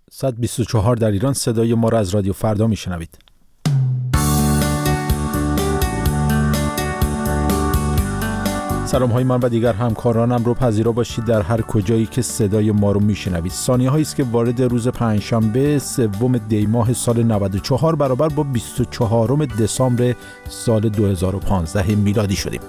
124 در ایران. صدای ما را از رادیو فردا میشنوید. سلام های من و دیگر همکارانم رو پذیرا باشید در هر کجایی که صدای ما رو میشنوید. ثانیه هایی است که وارد روز پنجشنبه 3 دی ماه سال 94 برابر با 24 دسامبر سال 2015 میلادی شدیم.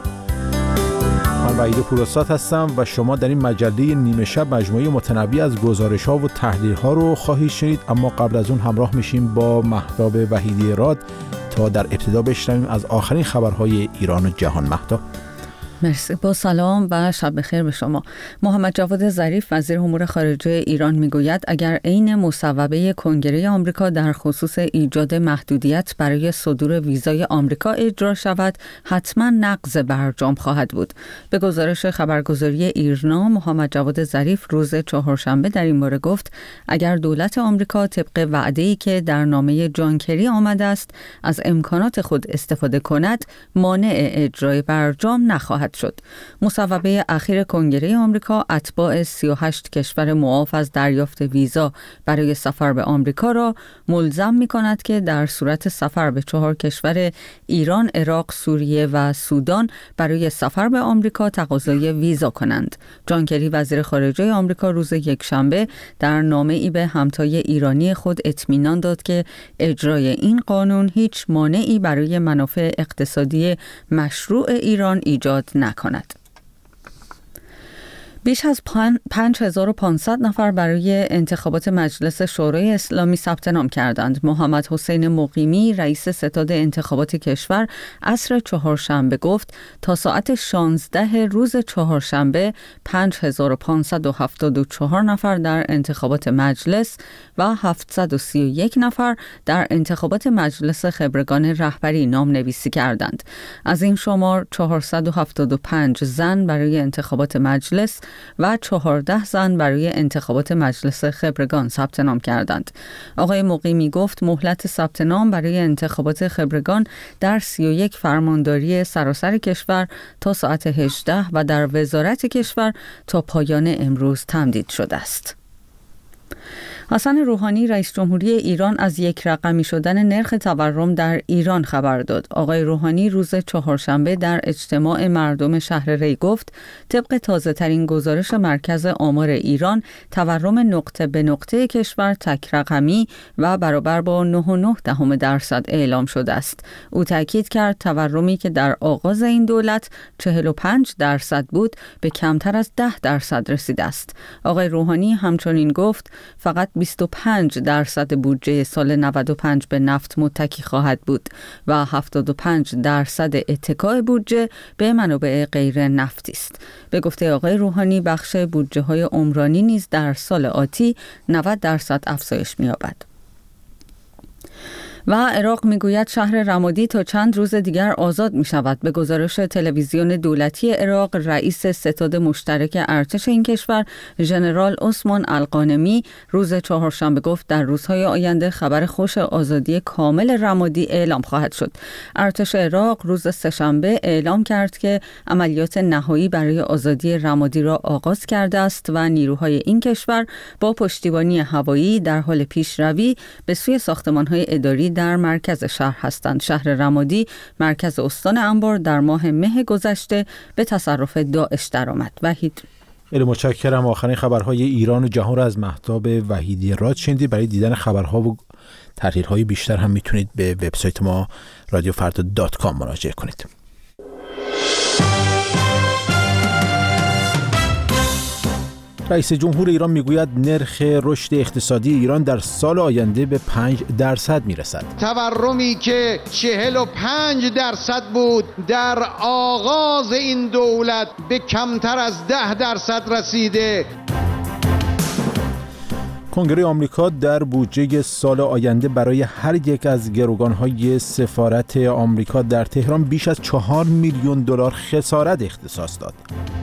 من وحید پوراستاد هستم و شما در این مجله نیمه شب مجموعه متنوع از گزارش‌ها و تحلیل‌ها رو خواهید شنید، اما قبل از اون همراه میشیم با مهتاب وحیدی راد تا در ابتدا بشنویم از آخرین خبرهای ایران و جهان. مهتاب. مرسی. با سلام و شب بخیر به شما. محمد جواد ظریف وزیر امور خارجه ایران میگوید اگر عین مصوبه کنگره آمریکا در خصوص ایجاد محدودیت برای صدور ویزای آمریکا اجرا شود، حتما نقض برجام خواهد بود. به گزارش خبرگزاری ایرنا، محمد جواد ظریف روز چهارشنبه در این باره گفت اگر دولت آمریکا طبق وعده‌ای که در نامه جان کری آمده است از امکانات خود استفاده کند، مانع اجرای برجام نخواهد شد. مصوبه اخیر کنگره آمریکا اتباع 38 کشور معاف از دریافت ویزا برای سفر به آمریکا را ملزم می‌کند که در صورت سفر به 4 کشور ایران، عراق، سوریه و سودان برای سفر به آمریکا تقاضای ویزا کنند. جان کری وزیر خارجه آمریکا روز یکشنبه در نامه‌ای به همتای ایرانی خود اطمینان داد که اجرای این قانون هیچ مانعی برای منافع اقتصادی مشروع ایران ایجاد نکند. بیش از 5500 نفر برای انتخابات مجلس شورای اسلامی ثبت نام کردند. محمد حسین مقیمی رئیس ستاد انتخابات کشور عصر چهارشنبه گفت تا ساعت 16 روز چهارشنبه 5574 نفر در انتخابات مجلس و 731 نفر در انتخابات مجلس خبرگان رهبری نام نویسی کردند. از این شمار 475 زن برای انتخابات مجلس و 14 زن برای انتخابات مجلس خبرگان ثبت نام کردند. آقای مقیمی گفت مهلت ثبت نام برای انتخابات خبرگان در 31 فرمانداری سراسر کشور تا ساعت 18 و در وزارت کشور تا پایان امروز تمدید شده است. حسن روحانی رئیس جمهوری ایران از یک رقمی شدن نرخ تورم در ایران خبر داد. آقای روحانی روز چهارشنبه در اجتماع مردم شهر ری گفت طبق تازه ترین گزارش مرکز آمار ایران تورم نقطه به نقطه کشور تک رقمی و برابر با 9.9% اعلام شده است. او تاکید کرد تورمی که در آغاز این دولت 45% بود به کمتر از 10% رسیده است. آقای روحانی همچنین گفت فقط 25% بودجه سال 95 به نفت متکی خواهد بود و 75% اتکای بودجه به منابع غیر نفتی است. به گفته آقای روحانی بخش بودجه های عمرانی نیز در سال آتی 90% افزایش می‌یابد. و عراق میگوید شهر رمادی تا چند روز دیگر آزاد می شود. به گزارش تلویزیون دولتی عراق، رئیس ستاد مشترک ارتش این کشور ژنرال عثمان القانمی روز چهارشنبه گفت در روزهای آینده خبر خوش آزادی کامل رمادی اعلام خواهد شد. ارتش عراق روز سه‌شنبه اعلام کرد که عملیات نهایی برای آزادی رمادی را آغاز کرده است و نیروهای این کشور با پشتیبانی هوایی در حال پیشروی به سوی ساختمان‌های اداری در مرکز شهر هستند. شهر رمادی مرکز استان انبار در ماه مه گذشته به تصرف داعش درآمد. وحید. خیلی متشکرم. آخرین خبرهای ایران و جهان را از مهتاب وحیدی راد شنیدید. برای دیدن خبرها و تحلیل‌های بیشتر هم میتونید به وبسایت ما radiofarda.com مراجعه کنید. رئیس جمهور ایران میگوید نرخ رشد اقتصادی ایران در سال آینده به 5% میرسد. تورمی که 45% بود در آغاز این دولت به کمتر از 10% رسیده. کنگره آمریکا در بودجه سال آینده برای هر یک از گروگان‌های سفارت آمریکا در تهران بیش از 4 میلیون دلار خسارت اختصاص داد.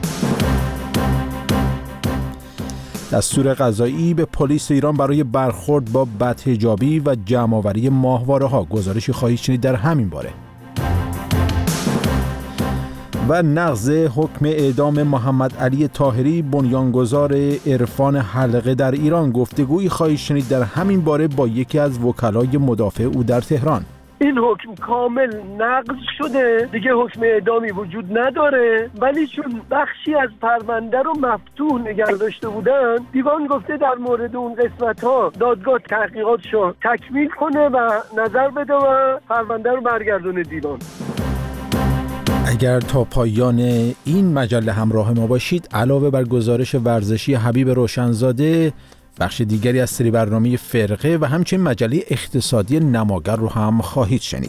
دستور قضایی به پلیس ایران برای برخورد با بدحجابی و جمع‌آوری ماهواره‌ها. گزارشی خواهید شنید در همین باره. و نقض حکم اعدام محمد علی طاهری بنیانگذار عرفان حلقه در ایران. گفتگویی خواهید شنید در همین باره با یکی از وکلای مدافع او در تهران. این حکم کامل نقض شده، دیگه حکم اعدامی وجود نداره، ولی چون بخشی از پرونده رو مفتوح نگه داشته بودن، دیوان گفته در مورد اون قسمت‌ها دادگاه تحقیقاتشو تکمیل کنه و نظر بده و پرونده رو برگردونه دیوان. اگر تا پایان این مجله همراه ما باشید، علاوه بر گزارش ورزشی حبیب روشنزاده، بخش دیگری از سری برنامه فرقه و همچنین مجله اقتصادی نماگر رو هم خواهید شنید.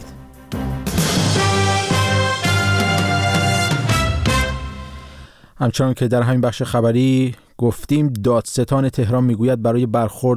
همچنان که در همین بخش خبری گفتیم، دادستان تهران میگوید برای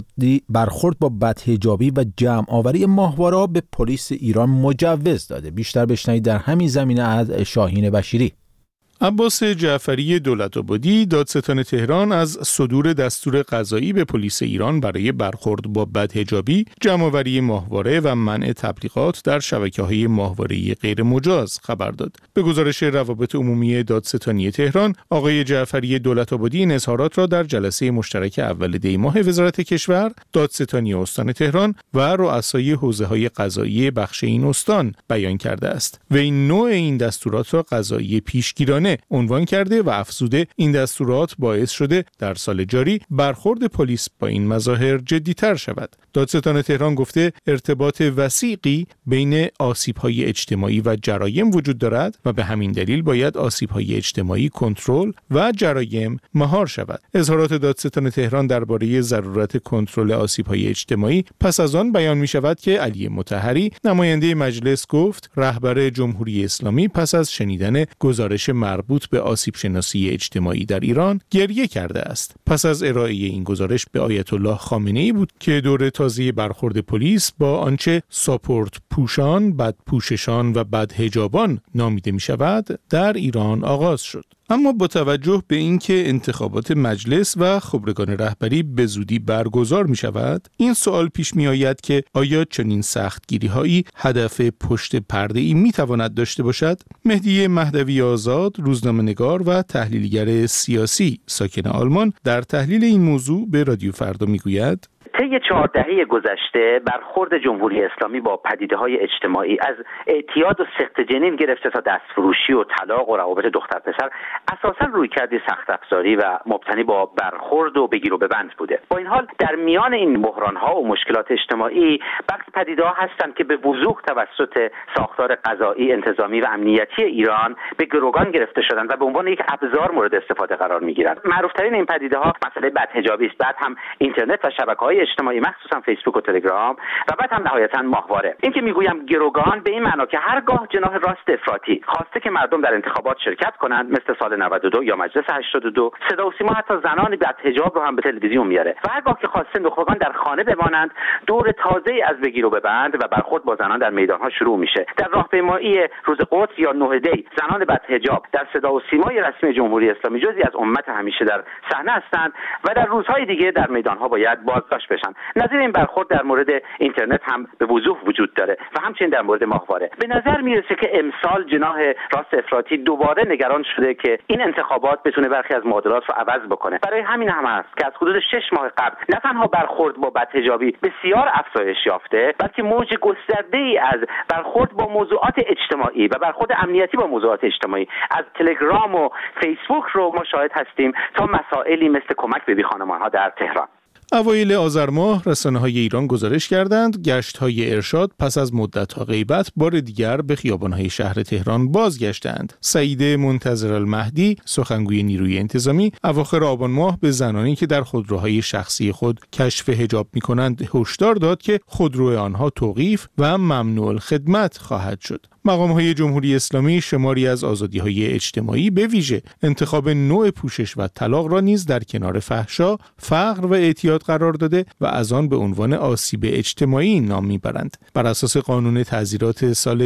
برخورد با بدحجابی و جمع آوری ماهواره‌ها به پلیس ایران مجوز داده. بیشتر بشنوید در همین زمینه از شاهین بشیری. عباس جعفری دولت‌آبادی، دادستان تهران، از صدور دستور قضایی به پلیس ایران برای برخورد با بدحجابی، جمع‌آوری ماهواره و منع تبلیغات در شبکه‌های ماهواره‌ای غیر مجاز خبر داد. به گزارش روابط عمومی دادستانی تهران، آقای جعفری دولت‌آبادی این اظهارات را در جلسه مشترک اول دی ماه وزارت کشور، دادستانی استان تهران و رؤسای حوزه‌های قضایی بخش این استان بیان کرده است. و این نوع این دستورات را قضایی پیشگیرانه عنوان کرده و افزوده این دستورات باعث شده در سال جاری برخورد پلیس با این مظاهر جدی‌تر شود. دادستان تهران گفته ارتباط وثیقی بین آسیب‌های اجتماعی و جرایم وجود دارد و به همین دلیل باید آسیب‌های اجتماعی کنترل و جرایم مهار شود. اظهارات دادستان تهران درباره ضرورت کنترل آسیب‌های اجتماعی پس از آن بیان می‌شود که علی مطهری، نماینده مجلس، گفت رهبر جمهوری اسلامی پس از شنیدن گزارش مربوط به آسیب شناسی اجتماعی در ایران گریه کرده است. پس از ارائه این گزارش به آیت الله خامنه‌ای بود که دور تازه برخورد پلیس با آنچه ساپورت پوشان، بدپوششان و بدحجابان نامیده می شود در ایران آغاز شد. اما با توجه به اینکه انتخابات مجلس و خبرگان رهبری به زودی برگزار می شود، این سوال پیش می آید که آیا چنین سختگیری هایی هدف پشت پرده ای می تواند داشته باشد؟ مهدی مهدوی آزاد، روزنامه‌نگار و تحلیلگر سیاسی ساکن آلمان، در تحلیل این موضوع به رادیو فردا می گوید: طی 4 دهه گذشته برخورد جمهوری اسلامی با پدیده‌های اجتماعی از اعتیاد و سقط جنین گرفته تا دستفروشی و طلاق و روابط دختر پسر اساساً رویکردی سخت افزاری و مبتنی با برخورد و بگیر و ببند بوده. با این حال در میان این بحران‌ها و مشکلات اجتماعی بعضی پدیده‌ها هستند که به وضوح توسط ساختار قضایی، انتظامی و امنیتی ایران به گروگان گرفته شدند و به عنوان یک ابزار مورد استفاده قرار می‌گیرند. معروف‌ترین این پدیده‌ها مسئله بدحجابی است، بعد هم اینترنت و شبکه‌های اجتماعی مخصوصا فیسبوک و تلگرام و بعد هم نهایتاً ماهواره. این که میگویم گروگان به این معنا که هرگاه جناح راست افراطی خواسته که مردم در انتخابات شرکت کنند، مثل سال 92 یا مجلس 82، صدا و سیما حتی زنان بدحجاب رو هم به تلویزیون میاره و هرگاه که خواسته نخبگان در خانه بمانند، دور تازه‌ای از بگیر و ببند و برخورد با زنان در میدان‌ها شروع میشه. در راهپیمایی روز قدس یا 9 دی، زنان بدحجاب در صدا و سیمای رسمی جمهوری اسلامی جزئی از امت همیشه در صحنه هستند و در روزهای دیگه در میدان‌ها باید بازداشت بشن. نظیر این برخورد در مورد اینترنت هم به وضوح وجود داره و همچنین در مورد ماهواره. به نظر میرسه که امسال جناح راست افراطی دوباره نگران شده که این انتخابات بتونه برخی از معادلات رو عوض بکنه. برای همین هم است که از حدود 6 ماه قبل نه تنها برخورد با بدحجابی بسیار افزایش یافته، بلکه موج گسترده‌ای از برخورد با موضوعات اجتماعی و برخورد امنیتی با موضوعات اجتماعی از تلگرام و فیسبوک رو ما شاهد هستیم تا مسائلی مثل کمک به بی‌خانمان‌ها در تهران. اوایل آذر ماه رسانه‌های ایران گزارش کردند گشت‌های ارشاد پس از مدت‌ها غیبت بار دیگر به خیابان‌های شهر تهران بازگشتند. سعید منتظرالمهدی، سخنگوی نیروی انتظامی، اواخر آبان ماه به زنانی که در خودروهای شخصی خود کشف حجاب می‌کنند هشدار داد که خودرو آنها توقیف و ممنوع الخدمت خواهد شد. مقام‌های جمهوری اسلامی شماری از آزادی‌های اجتماعی به ویژه انتخاب نوع پوشش و طلاق را نیز در کنار فحشا، فقر و اعتیاد قرار داده و از آن به عنوان آسیب اجتماعی نام می‌برند. بر اساس قانون تعزیرات سال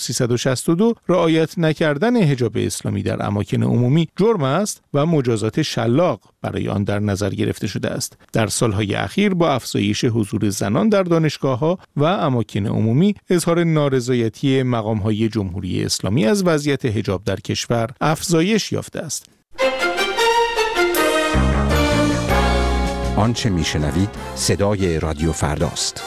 1362 رعایت نکردن حجاب اسلامی در اماکن عمومی جرم است و مجازات شلاق برای آن در نظر گرفته شده است. در سالهای اخیر با افزایش حضور زنان در دانشگاه‌ها و اماکن عمومی، اظهار نارضایتی مقام‌های جمهوری اسلامی از وضعیت حجاب در کشور افزایش یافته است. آنچه میشنوید صدای رادیو فرداست.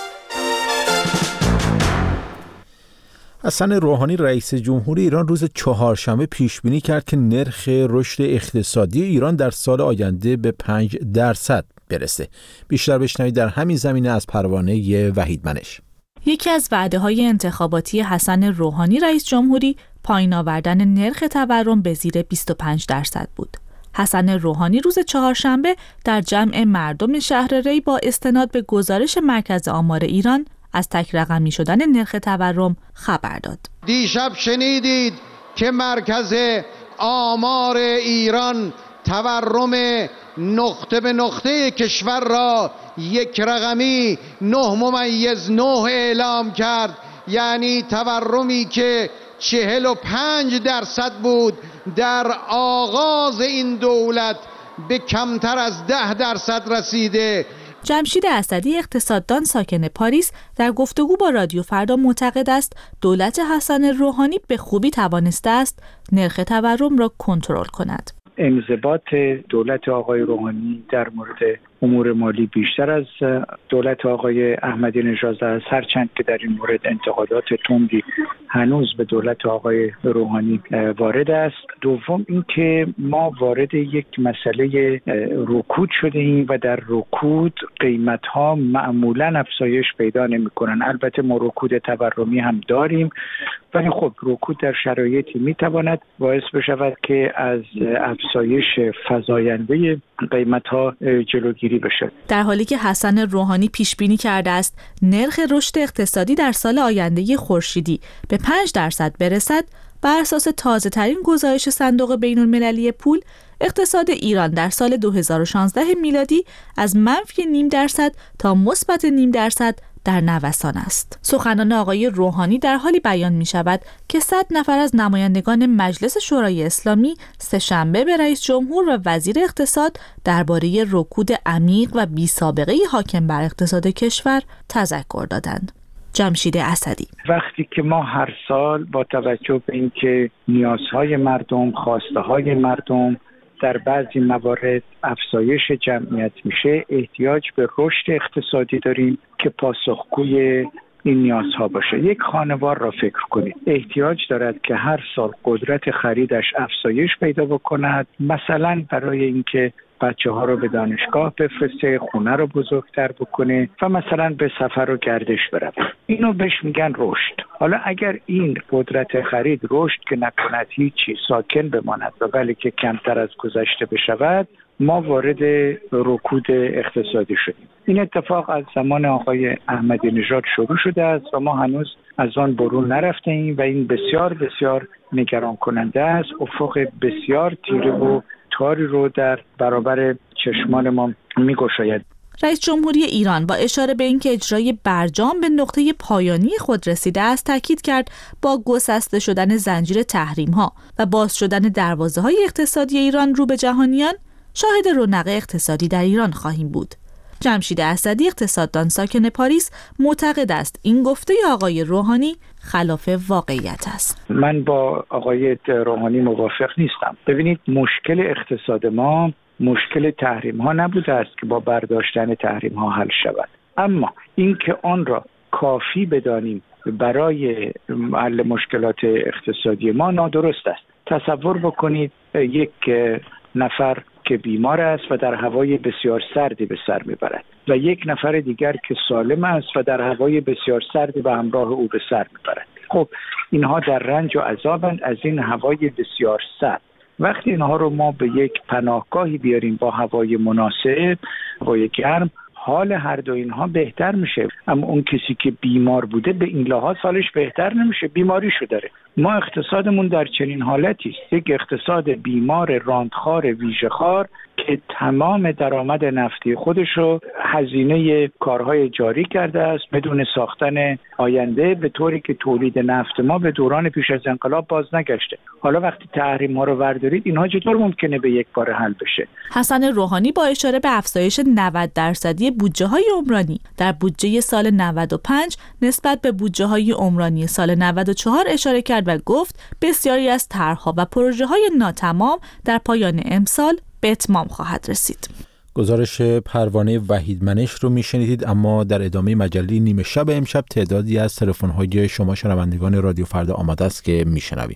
حسن روحانی رئیس جمهوری ایران روز چهارشنبه پیش بینی کرد که نرخ رشد اقتصادی ایران در سال آینده به 5% برسه. بیشتر بشنوید در همین زمینه از پروانه وحیدمنش. یکی از وعده‌های انتخاباتی حسن روحانی رئیس جمهوری پایین آوردن نرخ تورم به زیر 25% بود. حسن روحانی روز چهارشنبه در جمع مردم شهر ری با استناد به گزارش مرکز آمار ایران از تک رقمی شدن نرخ تورم خبر داد. دیشب شنیدید که مرکز آمار ایران تورم نقطه به نقطه کشور را یک رقمی 9.9 اعلام کرد، یعنی تورمی که 45% بود در آغاز این دولت به کمتر از 10% رسیده. جمشید اسدی اقتصاددان ساکن پاریس در گفتگو با رادیو فردا معتقد است دولت حسن روحانی به خوبی توانسته است نرخ تورم را کنترل کند. انضباط دولت آقای روحانی در مورد امور مالی بیشتر از دولت آقای احمدی نژاد است، هرچند که در این مورد انتقادات تندی هنوز به دولت آقای روحانی وارد است. دوم اینکه ما وارد یک مسئله رکود شده ایم و در رکود قیمت‌ها معمولاً افزایش پیدا نمی‌کنند. البته ما رکود تورمی هم داریم، ولی خب رکود در شرایطی می‌تواند باعث بشود که از افزایش فزاینده قیمت‌ها جلوگیری بشه. در حالی که حسن روحانی پیش بینی کرده است نرخ رشد اقتصادی در سال آینده خورشیدی به 5% برسد، بر اساس تازه‌ترین گزارش صندوق بین‌المللی پول، اقتصاد ایران در سال 2016 میلادی از -0.5% تا -0.5% در نوسان است. سخنان آقای روحانی در حالی بیان می شود که 100 نفر از نمایندگان مجلس شورای اسلامی سه‌شنبه به رئیس جمهور و وزیر اقتصاد درباره رکود عمیق و بی سابقه حاکم بر اقتصاد کشور تذکر دادند. جمشید اسدی: وقتی که ما هر سال با توجه به اینکه نیازهای مردم، خواسته‌های مردم در بعضی موارد افزایش جمعیت میشه، احتیاج به رشد اقتصادی داریم که پاسخگوی این نیازها باشه. یک خانوار را فکر کنید، احتیاج دارد که هر سال قدرت خریدش افزایش پیدا بکند، مثلا برای اینکه بچه‌ها رو به دانشگاه بفرسته، خونه رو بزرگتر بکنه و مثلا به سفر و گردش بره. اینو بهش میگن رشد. حالا اگر این قدرت خرید رشد که نکند، هیچی ساکن بماند و ولی که کمتر از گذشته بشود، ما وارد رکود اقتصادی شدیم. این اتفاق از زمان آقای احمدی نژاد شروع شده است و ما هنوز از آن برون نرفته ایم و این بسیار بسیار نگران کننده است. افق بسیار تیره و تاری رو در برابر چشمان ما می‌گشاید. رئیس جمهوری ایران با اشاره به اینکه اجرای برجام به نقطه پایانی خود رسیده است، تاکید کرد با گسسته شدن زنجیر تحریم‌ها و باز شدن دروازه‌های اقتصادی ایران رو به جهانیان، شاهد رونق اقتصادی در ایران خواهیم بود. جمشید اسدی اقتصاددان ساکن پاریس معتقد است این گفته آقای روحانی خلاف واقعیت است. من با آقای روحانی موافق نیستم. ببینید، مشکل اقتصاد ما مشکل تحریم ها نبوده است که با برداشتن تحریم ها حل شود، اما اینکه آن را کافی بدانیم برای حل مشکلات اقتصادی ما نادرست است. تصور بکنید یک نفر که بیمار است و در هوای بسیار سردی به سر میبرد و یک نفر دیگر که سالم است و در هوای بسیار سردی به همراه او به سر میبرد. خب اینها در رنج و عذابند از این هوای بسیار سرد. وقتی اینها رو ما به یک پناهگاهی بیاریم با هوای مناسب، هوای گرم، حال هر دو اینها بهتر میشه. اما اون کسی که بیمار بوده به این لحاظ حالش بهتر نمیشه، بیماریشو داره. ما اقتصادمون در چنین حالتی است، یک اقتصاد بیمار، راندخوار، ویژه‌خوار که تمام درآمد نفتی خودشو هزینه کارهای جاری کرده است بدون ساختن آینده، به طوری که تولید نفت ما به دوران پیش از انقلاب باز نگشته. حالا وقتی تحریم ها رو بردارید، اینها چطور ممکنه به یک بار حل بشه؟ حسن روحانی با اشاره به افزایش 90% بودجه های عمرانی در بودجه سال 95 نسبت به بودجه های عمرانی سال 94 اشاره کرد و گفت بسیاری از طرح‌ها و پروژه های ناتمام در پایان امسال به اتمام خواهد رسید. گزارش پروانه وحیدمنش رو میشنیدید، اما در ادامه مجله نیمه شب امشب تعدادی از تلفن‌های شما شنوندگان رادیو فردا آماده است که میشنویم.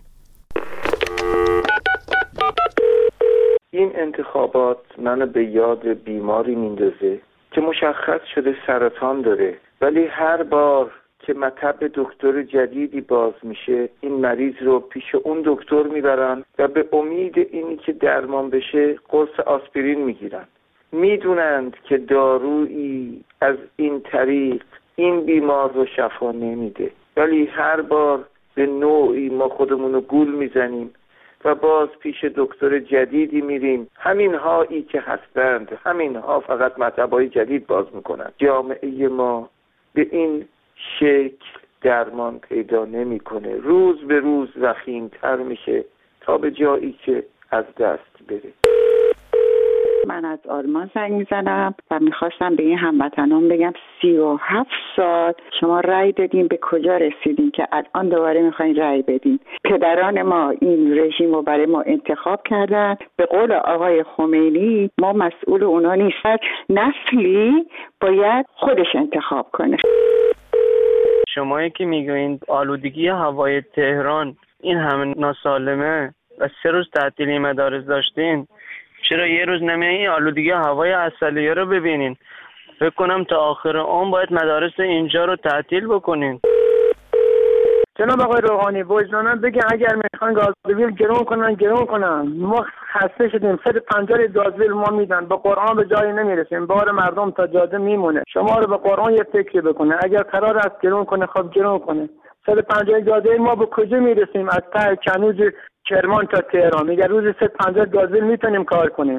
این انتخابات منو به یاد بیماری میندازه که مشخص شده سرطان داره، ولی هر بار که مطب دکتر جدیدی باز میشه این مریض رو پیش اون دکتر میبرن و به امید اینی که درمان بشه قرص آسپرین میگیرن. میدونند که دارویی از این طریق این بیمار رو شفا نمیده، ولی هر بار به نوعی ما خودمون رو گول میزنیم و باز پیش دکتر جدیدی میریم. همین هایی که هستند، همین ها فقط مطب‌های جدید باز میکنن. جامعه ما به این شکل درمان پیدا نمیکنه، روز به روز وخیم‌تر میشه تا به جایی که از دست بره. من از آلمان زنگ میزنم و میخواستم به این هموطنان بگم 37 سال شما رأی دادین، به کجا رسیدین که الان دوباره میخواین رأی بدین؟ پدران ما این رژیم رو برای ما انتخاب کردن. به قول آقای خمینی ما مسئول اونا نیستن، نسلی باید خودش انتخاب کنه. شمایی که میگوین آلودگی هوای تهران این همه ناسالمه و 3 روز تعطیلی مدارس داشتین، چرا یه روز نمیایین آلودگی هوای عسلیه رو ببینین؟ فکر کنم تا آخر عمر باید مدارس اینجا رو تعطیل بکنین. جناب آقای روحانی وجداناً بگن اگر میخوان گازوئیل گرون کنن ما خسته شدیم. 150 گازوئیل ما میدن، به قرآن به جایی نمیرسیم، بار مردم تا جاده میمونه. شما رو به قرآن یه فکری بکنه، اگر قرار است گرون کنه خب گرون کنه. 150 گازوئیل ما به کجا میرسیم؟ از ته کنوز کرمان تا تهران میگه روزی 150 گازوئیل میتونیم کار کنیم.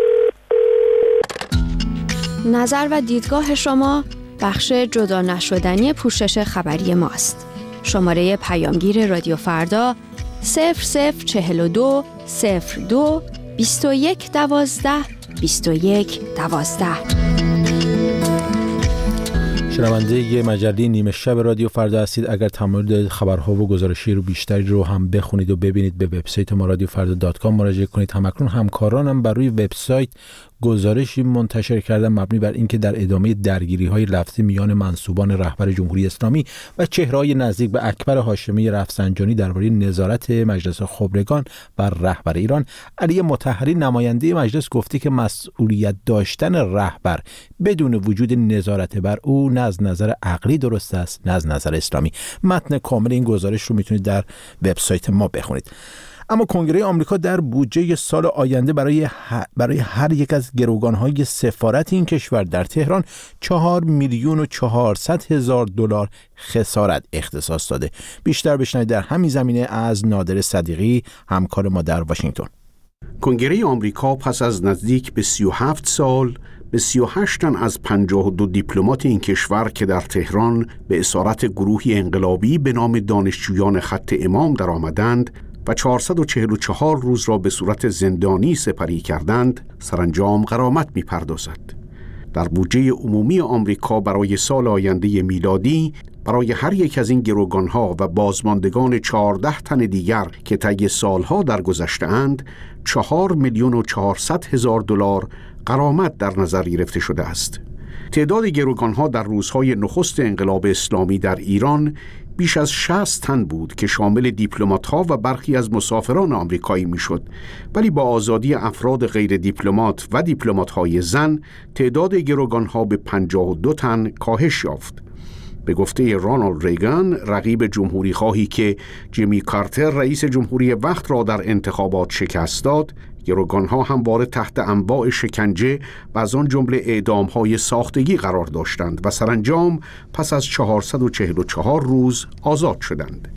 نظر و دیدگاه شما بخش جدا نشدنی پوشش خبری ماست. شماره پیامگیر رادیو فردا 0042 02 21 12 21 12. شنونده ی مجله نیمه شب رادیو فردا هستید. اگر تمایل خبرها و گزارشی رو بیشتری رو هم بخونید و ببینید به وبسایت ما radiofarda.com مراجعه کنید. همکنون همکارانم بر روی وبسایت گزارشی منتشر کردن مبنی بر اینکه در ادامه درگیری‌های لفظی میان منسوبان رهبر جمهوری اسلامی و چهره‌های نزدیک به اکبر هاشمی رفسنجانی درباره نظارت مجلس خبرگان بر رهبر ایران، علی مطهری نماینده مجلس گفته که مسئولیت داشتن رهبر بدون وجود نظارت بر او نه از نظر عقلی درست است نه از نظر اسلامی. متن کامل این گزارش رو میتونید در وبسایت ما بخونید. اما کنگره آمریکا در بودجه سال آینده برای هر یک از گروگان‌های سفارت این کشور در تهران 4,400,000 دلار خسارت اختصاص داده. بیشتر بشنوید در همین زمینه از نادر صدیقی، همکار ما در واشنگتن. کنگره آمریکا پس از نزدیک به 37 سال به 38 تن از 52 دیپلمات این کشور که در تهران به اسارت گروهی انقلابی به نام دانشجویان خط امام در آمدند و 444 روز را به صورت زندانی سپری کردند، سرانجام غرامت می‌پردازد. در بودجه عمومی آمریکا برای سال آینده میلادی برای هر یک از این گروگان‌ها و بازماندگان 14 تن دیگر که طی سالها درگذشته‌اند 4,400,000 دلار غرامت در نظر گرفته شده است. تعداد گروگان‌ها در روزهای نخست انقلاب اسلامی در ایران بیش از 60 تن بود که شامل دیپلمات‌ها و برخی از مسافران آمریکایی میشد، ولی با آزادی افراد غیر دیپلمات و دیپلمات‌های زن تعداد گروگان‌ها به 52 تن کاهش یافت. به گفته رونالد ریگان، رقیب جمهوری خواهی که جیمی کارتر رئیس جمهوری وقت را در انتخابات شکست داد، گروگان‌ها همواره تحت انواع شکنجه و از آن جمله اعدام‌های ساختگی قرار داشتند و سرانجام پس از 444 روز آزاد شدند.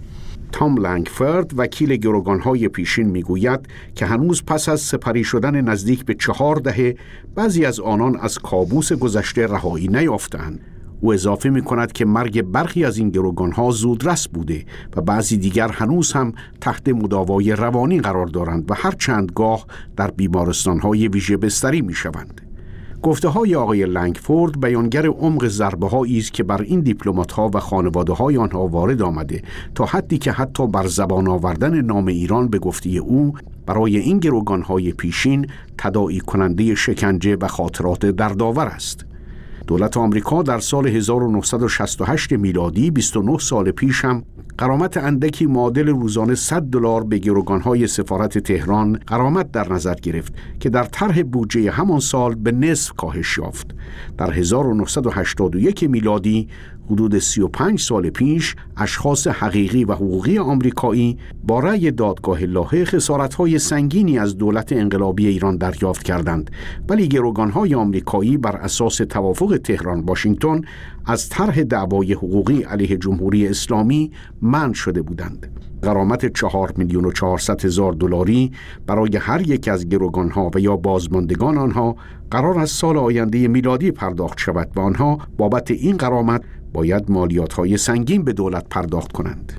تام لنگفورد وکیل گروگان‌های پیشین میگوید که هنوز پس از سپری شدن نزدیک به 4 دهه بعضی از آنان از کابوس گذشته رهایی نیافتند. او اضافه می‌کند که مرگ برخی از این گروگان‌ها زودرس بوده و بعضی دیگر هنوز هم تحت مداوای روانی قرار دارند و هر چند گاه در بیمارستان‌های ویژه بستری می‌شوند. گفته‌های آقای لنگفورد بیانگر عمق ضربه‌هایی است که بر این دیپلمات‌ها و خانواده‌های آنها وارد آمده، تا حدی که حتی بر زبان آوردن نام ایران به گفته او برای این گروگان‌های پیشین تداعی کننده شکنجه و خاطرات دردآور است. دولت آمریکا در سال 1968 میلادی 29 سال پیش هم غرامت اندکی معادل روزانه $100 به گروگان‌های سفارت تهران غرامت در نظر گرفت که در طرح بودجه همان سال به نصف کاهش یافت. در 1981 میلادی حدود 35 سال پیش اشخاص حقیقی و حقوقی آمریکایی با رأی دادگاه لاهه خسارت‌های سنگینی از دولت انقلابی ایران دریافت کردند، ولی گروگان‌های آمریکایی بر اساس توافق تهران واشنگتن از طرح دعوای حقوقی علیه جمهوری اسلامی منع شده بودند. غرامت $4,400,000 برای هر یک از گروگان‌ها و یا بازماندگان آنها قرار است سال آینده میلادی پرداخت شود و آنها بابت این غرامت باید مالیات‌های سنگین به دولت پرداخت کنند.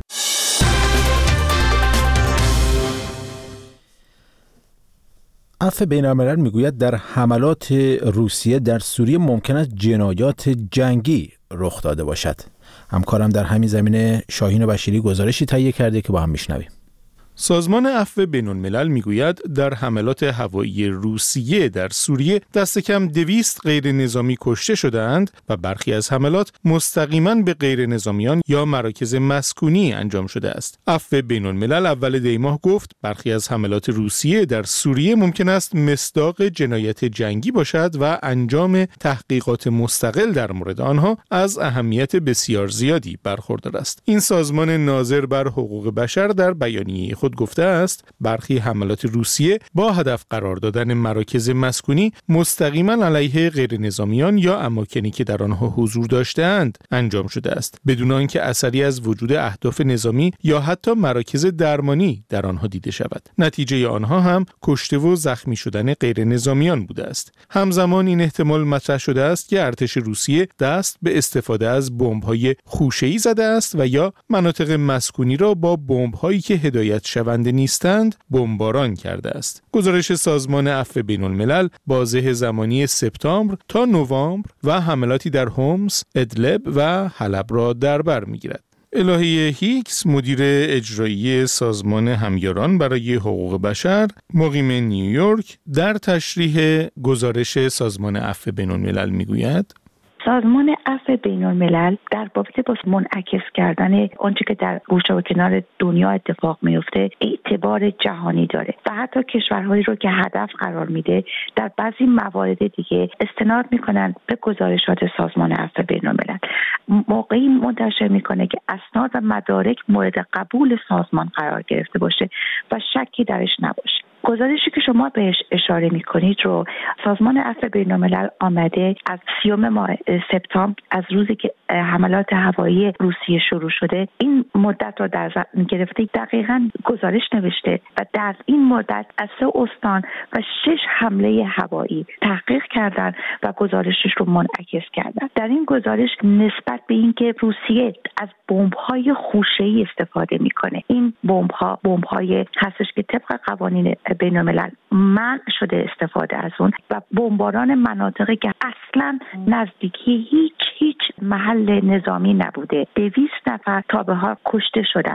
عفو بین‌الملل میگوید در حملات روسیه در سوریه ممکن است جنایات جنگی رخ داده باشد. همکارم در همین زمینه شاهین بشیری گزارشی تهیه کرده که با هم میشنویم. سازمان عفو بین‌الملل میگوید در حملات هوایی روسیه در سوریه دست کم 200 غیر نظامی کشته شدند و برخی از حملات مستقیما به غیر نظامیان یا مراکز مسکونی انجام شده است. عفو بین‌الملل اول دی ماه گفت برخی از حملات روسیه در سوریه ممکن است مصداق جنایت جنگی باشد و انجام تحقیقات مستقل در مورد آنها از اهمیت بسیار زیادی برخوردار است. این سازمان ناظر بر حقوق بشر در بیانیه خود گفته است برخی حملات روسیه با هدف قرار دادن مراکز مسکونی مستقیما علیه غیر نظامیان یا اماکنی که در آنها حضور داشته‌اند انجام شده است، بدون آنکه اثری از وجود اهداف نظامی یا حتی مراکز درمانی در آنها دیده شود. نتیجه آنها هم کشته و زخمی شدن غیر نظامیان بوده است. همزمان این احتمال مطرح شده است که ارتش روسیه دست به استفاده از بمب‌های خوشه‌ای زده است و یا مناطق مسکونی را با بمب‌هایی که هدایت شونده نیستند بمباران کرده است. گزارش سازمان عفو بین‌الملل بازه زمانی سپتامبر تا نوامبر و حملاتی در هومس، ادلب و حلب را در بر می‌گیرد. الهه هیکس مدیر اجرایی سازمان همیاران برای حقوق بشر مقیم نیویورک در تشریح گزارش سازمان عفو بین‌الملل میگوید سازمان عفو بین‌الملل در بابت با منعکس کردن آنچه که در گوشه و کنار دنیا اتفاق میفته اعتبار جهانی داره و حتی کشورهایی رو که هدف قرار میده در بعضی موارد دیگه استناد میکنن به گزارشات سازمان عفو بین‌الملل. موقعی منتشر میکنه که اسناد و مدارک مورد قبول سازمان قرار گرفته باشه و شکی درش نباشه. گزارشی که شما بهش اشاره میکنید رو سازمان عفو بین‌الملل آمده از 30 ماه سپتامبر از روزی که حملات هوایی روسیه شروع شده این مدت رو در گرفته دقیقاً گزارش نوشته و در این مدت از 3 استان و 6 حمله هوایی تحقیق کردن و گزارشش رو منعکس کردن. در این گزارش نسبت به اینکه روسیه از بمب‌های خوشه‌ای استفاده میکنه، این بمب‌های هستش که طبق قوانین بین‌الملل منع شده استفاده از اون و بمباران مناطقی که اصلاً نزدیکی هیچ محل نظامی نبوده. 200 نفر تا به حال کشته شدن.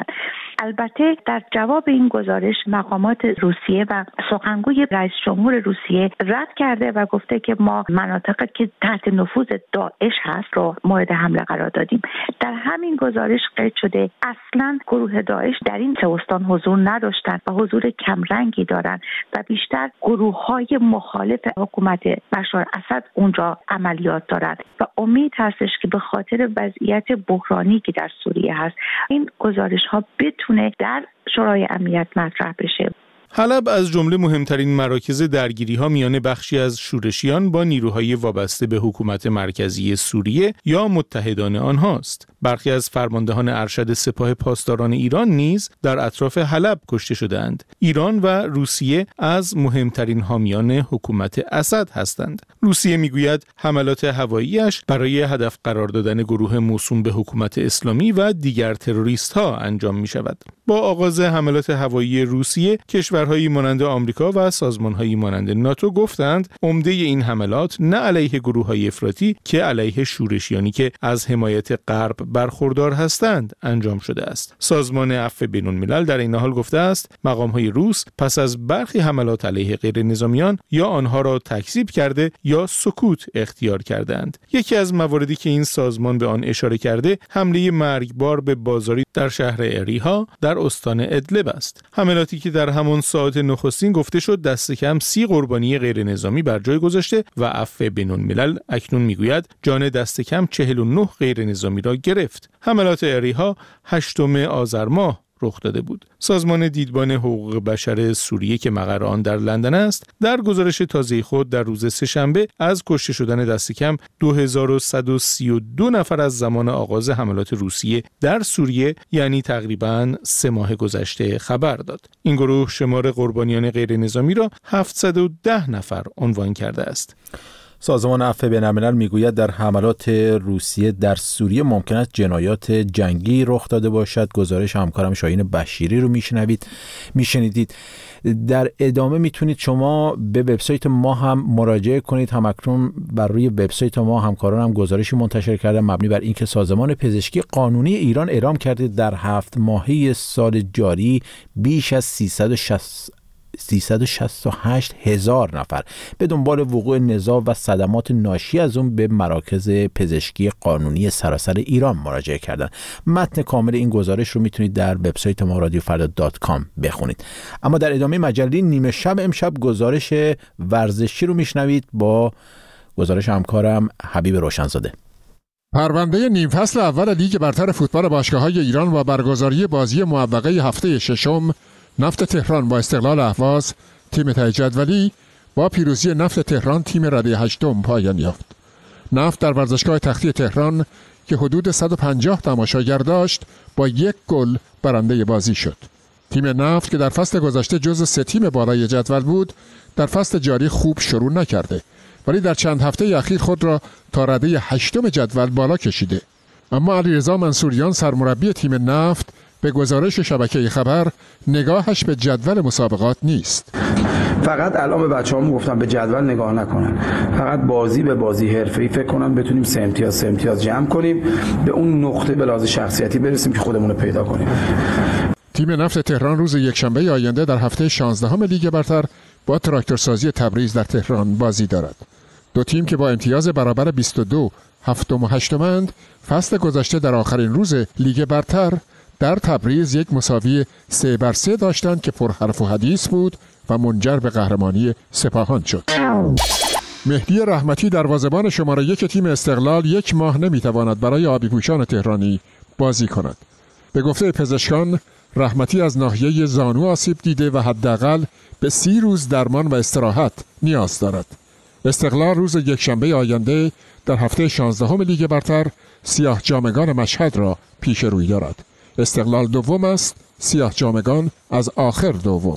البته در جواب این گزارش مقامات روسیه و سخنگوی رئیس جمهور روسیه رد کرده و گفته که ما مناطقی که تحت نفوذ داعش هست رو مورد حمله قرار دادیم. در همین گزارش قید شده اصلاً گروه داعش در این 3 استان حضور نداشتند و حضور کمرنگی دارند و بیشتر گروه‌های مخالف حکومت بشار اسد اونجا عملیات دارند و امید هستش که به خاطر وضعیت بحرانی که در سوریه هست این گزارش‌ها بتونه در شورای امنیت مطرح بشه. حلب از جمله مهمترین مراکز درگیری‌ها میان بخشی از شورشیان با نیروهای وابسته به حکومت مرکزی سوریه یا متحدان آنهاست. برخی از فرماندهان ارشد سپاه پاسداران ایران نیز در اطراف حلب کشته شدند. ایران و روسیه از مهمترین حامیان حکومت اسد هستند. روسیه میگوید حملات هواییش برای هدف قرار دادن گروه موسوم به حکومت اسلامی و دیگر تروریست‌ها انجام می‌شود. با آغاز حملات هوایی روسیه، کشورهایی مانند آمریکا و سازمان‌هایی مانند ناتو گفتند عمده این حملات نه علیه گروه‌های افراطی که علیه شورشیانی که از حمایت غرب برخوردار هستند انجام شده است. سازمان عفو بین‌الملل در این حال گفته است مقام‌های روس پس از برخی حملات علیه غیر نظامیان یا آنها را تکذیب کرده یا سکوت اختیار کردند. یکی از مواردی که این سازمان به آن اشاره کرده حمله مرگبار به بازاری در شهر اریها در استان ادلب است. حملاتی که در همان ساعت نخستین گفته شد دست کم 30 قربانی غیر نظامی بر جای گذاشته و عفو بین‌الملل اکنون میگوید جان دست کم 49 غیر نظامی را گرفت. حملات اریها 8 آذر ماه رخ داده بود. سازمان دیدبان حقوق بشر سوریه که مقر آن در لندن است، در گزارش تازه خود در روز سه‌شنبه از کشته شدن دست کم 2132 نفر از زمان آغاز حملات روسیه در سوریه، یعنی تقریباً 3 ماه گذشته خبر داد. این گروه شمار قربانیان غیر نظامی را 710 نفر عنوان کرده است. سازمان عفو بین‌الملل میگوید در حملات روسیه در سوریه ممکن است جنایات جنگی رخ داده باشد. گزارش همکارم شاهین بشیری رو میشنیدید. در ادامه میتونید شما به وبسایت ما هم مراجعه کنید. همکنون بر روی وبسایت ما همکاران هم گزارشی منتشر کردن مبنی بر اینکه سازمان پزشکی قانونی ایران اعلام کرده در 7 ماهه سال جاری بیش از 368,000 نفر به دنبال وقوع نزاع و صدمات ناشی از اون به مراکز پزشکی قانونی سراسر ایران مراجعه کردن. متن کامل این گزارش رو میتونید در وبسایت ما radiofarda.com بخونید. اما در ادامه مجله نیمه شب امشب گزارش ورزشی رو میشنوید با گزارش همکارم حبیب روشنزاده. پرونده نیم فصل اول لیگ برتر فوتبال باشگاه‌های ایران و برگزاری بازی موفقه هفته ششم نفت تهران با استقلال اهواز تیم ته جدولی با پیروزی نفت تهران تیم رده هشتم پایان یافت. نفت در ورزشگاه تختی تهران که حدود 150 تماشاگر داشت با 1 گل برنده بازی شد. تیم نفت که در فصل گذشته جزو 3 تیم بالای جدول بود در فصل جاری خوب شروع نکرده ولی در چند هفته اخیر خود را تا رده هشتم جدول بالا کشیده. اما علیرضا منصوریان سرمربی تیم نفت به گزارش شبکه خبر نگاهش به جدول مسابقات نیست. فقط الان به بچه‌هام گفتم به جدول نگاه نکنن، فقط بازی به بازی حرفه‌ای فکر کنن بتونیم 3 امتیاز جمع کنیم، به اون نقطه به لحاظ شخصیتی برسیم که خودمون رو پیدا کنیم. تیم نفت تهران روز یکشنبه آینده در هفته 16 لیگ برتر با تراکتورسازی تبریز در تهران بازی دارد. دو تیم که با امتیاز برابر 22 هفتم و هشتمند فصل گذشته در آخرین روز لیگ برتر در تبریز یک مساوی 3-3 داشتند که پر حرف و حدیث بود و منجر به قهرمانی سپاهان شد. مهدی رحمتی دروازه‌بان شماره 1 تیم استقلال 1 ماه نمیتواند برای آبی‌پوشان تهرانی بازی کند. به گفته پزشکان رحمتی از ناحیه زانو آسیب دیده و حداقل به 30 روز درمان و استراحت نیاز دارد. استقلال روز یکشنبه آینده در هفته 16 لیگ برتر سیاه جامگان مشهد را پیش روی دارد. استقلال دوم است، سیاه جامگان از آخر دوم.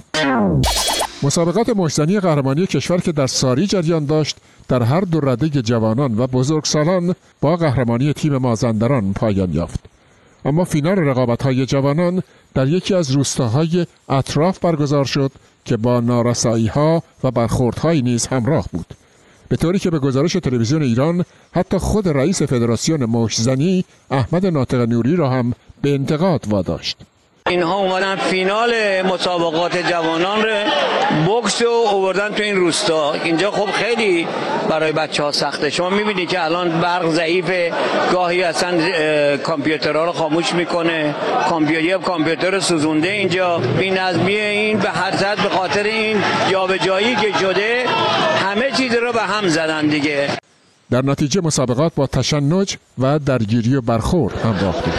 مسابقات مشتزنی قهرمانی کشور که در ساری جریان داشت در هر دو رده جوانان و بزرگسالان با قهرمانی تیم مازندران پایان یافت. اما فینال رقابت‌های جوانان در یکی از روستاهای اطراف برگزار شد که با نارسایی‌ها و برخوردهایی نیز همراه بود، به طوری که به گزارش تلویزیون ایران حتی خود رئیس فدراسیون مشتزنی احمد ناطق نوری را هم به انتقاد واداشت. اینها اومدن فینال مسابقات جوانان رو بوکس رو آوردن تو این روستا. اینجا خب خیلی برای بچه‌ها سخته. شما می‌بینید که الان برق ضعیفه، گاهی اصلا کامپیوترها رو خاموش میکنه، کامپیوتر سوزونده اینجا. بی‌نظمی این به هر صد به خاطر این جابجایی که شده همه چیز رو به هم زدن دیگه. در نتیجه مسابقات با تشنج و درگیری و برخورد همراه بود.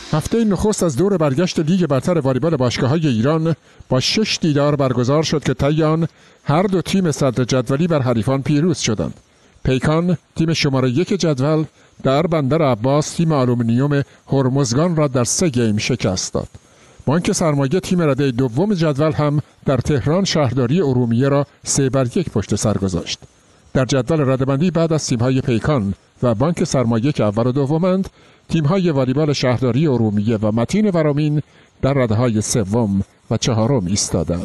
هفته نخست از دور برگشت لیگ برتر والیبال باشگاه‌های ایران با 6 دیدار برگزار شد که طی آن هر دو تیم صدر جدولی بر حریفان پیروز شدند. پیکان تیم شماره 1 جدول در بندر عباس تیم آلومینیوم هرمزگان را در 3 گیم شکست داد. بانک سرمایه تیم رده دوم جدول هم در تهران شهرداری ارومیه را 3-1 پشت سر گذاشت. در جدول رده‌بندی بعد از تیم‌های پیکان و بانک سرمایه که اول و دومند، تیم‌های والیبال شهرداری ارومیه و متین ورامین در رده‌های 3 و 4 ایستادند.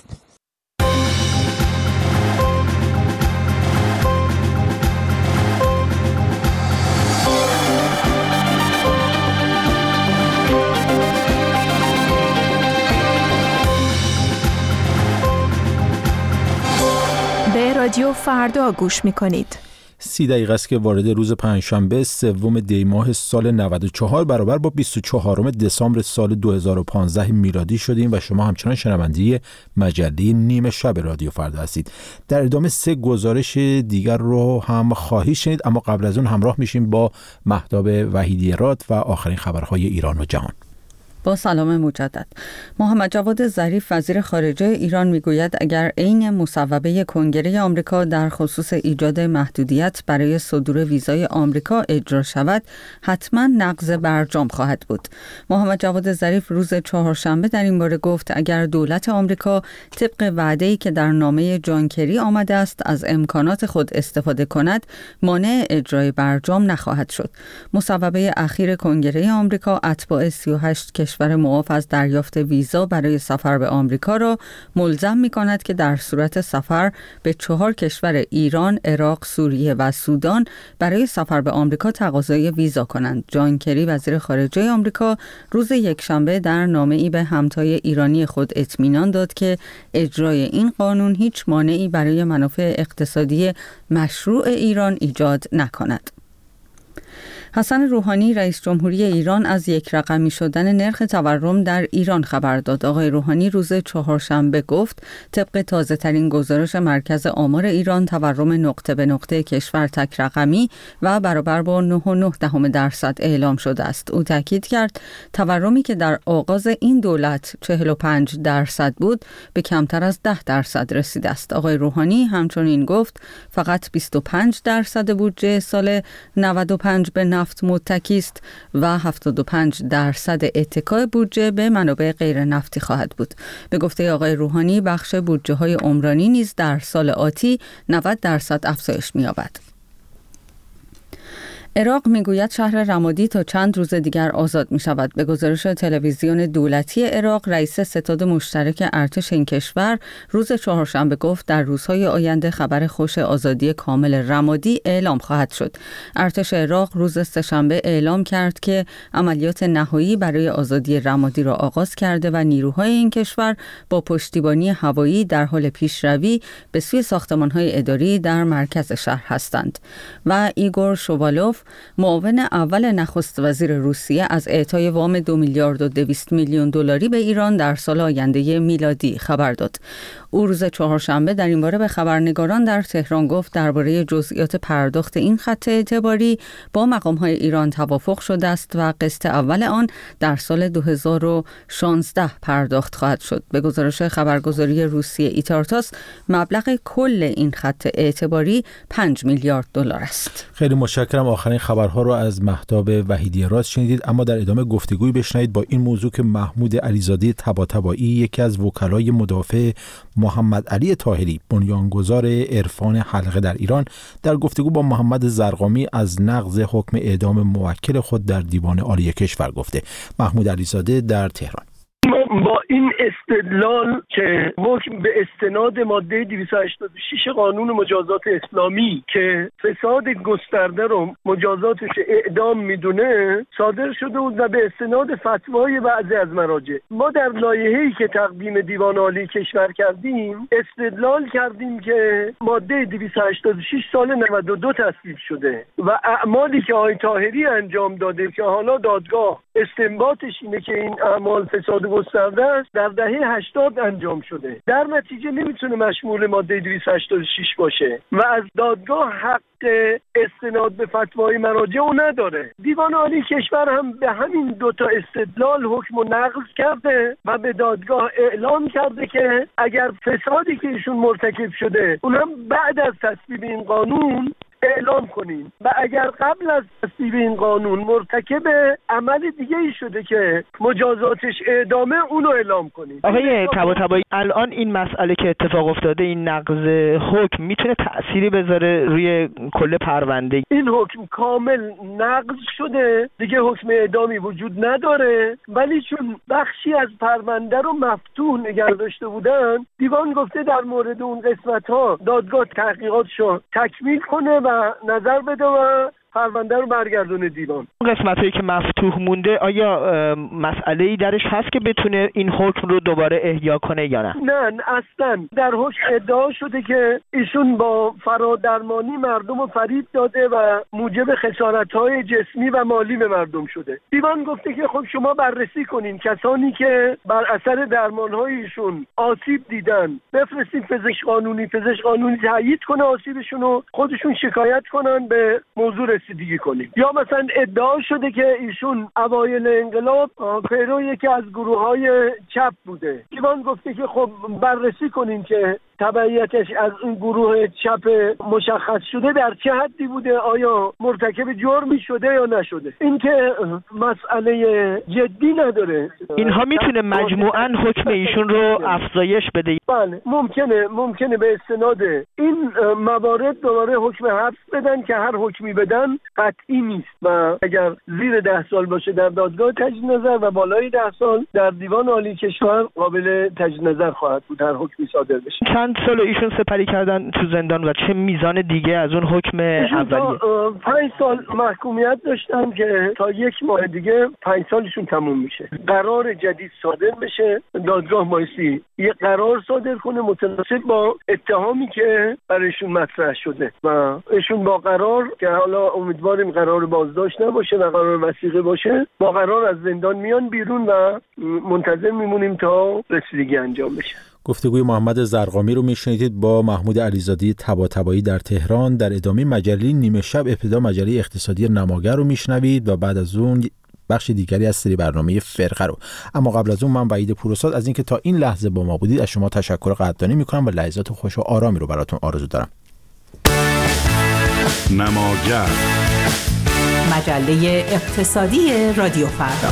به رادیو فردا گوش می‌کنید. 30 دقیقه است که وارد روز پنجشنبه 3 دی ماه سال 94 برابر با 24 دسامبر سال 2015 میلادی شدیم و شما همچنان شنونده مجله نیمه شب رادیو فردا هستید. در ادامه 3 گزارش دیگر رو هم خواهید شنید، اما قبل از اون همراه میشیم با مهتاب وحیدی‌راد و آخرین خبرهای ایران و جهان. با سلام مجدد. محمد جواد ظریف وزیر خارجه ایران میگوید اگر عین مصوبه کنگره آمریکا در خصوص ایجاد محدودیت برای صدور ویزای آمریکا اجرا شود، حتما نقض برجام خواهد بود. محمد جواد ظریف روز چهارشنبه در این باره گفت اگر دولت آمریکا طبق وعده‌ای که در نامه جان کری آمده است از امکانات خود استفاده کند، مانع اجرای برجام نخواهد شد. مصوبه اخیر کنگره آمریکا اتباع 38 کشور معاف از دریافت ویزا برای سفر به آمریکا را ملزم می‌کند که در صورت سفر به 4 کشور ایران، عراق، سوریه و سودان برای سفر به آمریکا تقاضای ویزا کنند. جان کری وزیر خارجه آمریکا روز یکشنبه در نامه‌ای به همتای ایرانی خود اطمینان داد که اجرای این قانون هیچ مانعی برای منافع اقتصادی مشروع ایران ایجاد نکند. حسن روحانی رئیس جمهوری ایران از یک رقمی شدن نرخ تورم در ایران خبر داد. آقای روحانی روز چهارشنبه گفت طبق تازه ترین گزارش مرکز آمار ایران تورم نقطه به نقطه کشور تک رقمی و برابر با 9.9% اعلام شده است. او تاکید کرد تورمی که در آغاز این دولت 45% بود به کمتر از 10% رسیده است. آقای روحانی همچنین گفت فقط 25% بودجه سال 95 به نفت متکی است و 75% اتکای بودجه به منابع غیر نفتی خواهد بود. به گفته آقای روحانی بخش بودجه های عمرانی نیز در سال آتی 90% افزایش می‌یابد. عراق میگوید شهر رمادی تا چند روز دیگر آزاد می شود. به گزارش تلویزیون دولتی عراق، رئیس ستاد مشترک ارتش این کشور روز چهارشنبه گفت در روزهای آینده خبر خوش آزادی کامل رمادی اعلام خواهد شد. ارتش عراق روز سه‌شنبه اعلام کرد که عملیات نهایی برای آزادی رمادی را آغاز کرده و نیروهای این کشور با پشتیبانی هوایی در حال پیشروی به سوی ساختمان‌های اداری در مرکز شهر هستند. و ایگور شووالوف معاون اول نخست وزیر روسیه از اعطای وام 2 میلیارد و 200 میلیون دلاری به ایران در سال آینده میلادی خبر داد. او روز چهارشنبه در این باره به خبرنگاران در تهران گفت درباره جزئیات پرداخت این خط اعتباری با مقام‌های ایران توافق شده است و قسط اول آن در سال 2016 پرداخت خواهد شد. به گزارش خبرگزاری روسیه ایتارتاس مبلغ کل این خط اعتباری 5 میلیارد دلار است. خیلی متشکرم. آخرین خبرها رو از مهتاب وحیدی‌راد شنیدید، اما در ادامه گفتگوی بشنوید با این موضوع که محمود علیزاده طباطبایی، یکی از وکلای مدافع محمد علی طاهری، بنیانگذار عرفان حلقه در ایران، در گفتگو با محمد زرقامی از نقض حکم اعدام موکل خود در دیوان عالی کشور گفته. محمود علیزاده در تهران. با این استدلال که حکم به استناد ماده 286 قانون مجازات اسلامی که فساد گسترده رو مجازاتش اعدام میدونه صادر شده بود و به استناد فتوای بعضی از مراجع ما در لایحه‌ای که تقدیم دیوان عالی کشور کردیم استدلال کردیم که ماده 286 سال 92 تصویب شده و اعمالی که آقای طاهری انجام داده که حالا دادگاه استنباطش اینه که این اعمال فساد گسترده است در دهه دهه 80 انجام شده. در نتیجه نمیتونه مشمول ماده 286 باشه و از دادگاه حق استناد به فتوای مراجع رو نداره. دیوان عالی کشور هم به همین دوتا استدلال حکم رو نقض کرده و به دادگاه اعلام کرده که اگر فسادی که ایشون مرتکب شده اونم بعد از تصویب این قانون اعلام کنین و اگر قبل از تصویب این قانون مرتکب عمل دیگه ای شده که مجازاتش اعدامه اونو اعلام کنین. آقای طباطبایی، الان این مسئله که اتفاق افتاده، این نقض حکم میتونه تأثیری بذاره روی کل پرونده؟ این حکم کامل نقض شده، دیگه حکم اعدامی وجود نداره، ولی چون بخشی از پرونده رو مفتوح نگه داشته بودن، دیوان گفته در مورد اون قسمت ها دادگاه تحقیقاتشو تکمیل کنه و نظر بده و پرونده رو برگردونه دیوان. اون قسمتایی که مفتوح مونده آیا مسئله‌ای درش هست که بتونه این حکم رو دوباره احیا کنه یا نه؟ نه اصلا. در حکم ادعا شده که ایشون با فرادرمانی مردم رو فریب داده و موجب خسارت‌های جسمی و مالی به مردم شده. دیوان گفته که خب شما بررسی کنین کسانی که بر اثر درمان‌های ایشون آسیب دیدن بفرستین پزشک قانونی تایید کنه آسیبشون رو، خودشون شکایت کنن، به موضوع رسیدگی کنیم. یا مثلا ادعا شده که ایشون اوایل انقلاب پیرو یکی از گروه‌های چپ بوده. دیوان گفته که خب بررسی کنین که تبعیتش از این گروه چپ مشخص شده در چه حدی بوده، آیا مرتکب جرمی شده یا نشده. این که مسئله جدی نداره. اینها میتونه مجموعاً حکم ایشون رو افزایش بده؟ بله ممکنه به استناد این موارد دوباره حکم حبس بدن که هر حکمی بدن قطعی نیست و اگر زیر 10 سال باشه در دادگاه تجدید نظر و بالای 10 سال در دیوان عالی کشور قابل تجدید نظر خواهد بود هر حکمی صادر بشه. چند سال ایشون سپری کردن تو زندان و چه میزان دیگه از اون حکم اولیه؟ 5 سال محکومیت داشتن که تا 1 ماه دیگه 5 سالشون تموم میشه. قرار جدید صادر بشه، دادگاه بایستی یه قرار صادر کنه متناسب با اتهامی که برایشون مطرح شده و ایشون با قرار که حالا امیدواریم قرار بازداشت نباشه و قرار وثیقه باشه، با قرار از زندان میان بیرون و منتظر میمونیم تا رسیدگی انجام بشه. گفتگوی محمد زرقامی رو میشنیدید با محمود علیزاده طباطبایی در تهران. در ادامه مجله نیمه شب ابتدا مجله اقتصادی نماگر رو میشنوید و بعد از اون بخش دیگری از سری برنامه فرقه رو. اما قبل از اون من وحید پوروساد از اینکه تا این لحظه با ما بودید از شما تشکر قدردانی میکنم و لحظات خوش و آرامی رو براتون آرزو دارم. نماگر، مجله اقتصادی رادیو فردا.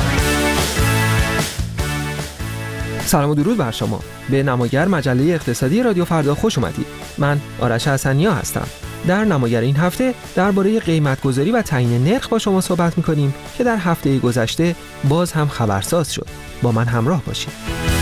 سلام و درود بر شما. به نماگر مجله اقتصادی رادیو فردا خوش اومدید. من آرش حسنیا هستم. در نماگر این هفته درباره قیمت‌گذاری و تعیین نرخ با شما صحبت می‌کنیم که در هفته گذشته باز هم خبرساز شد. با من همراه باشید.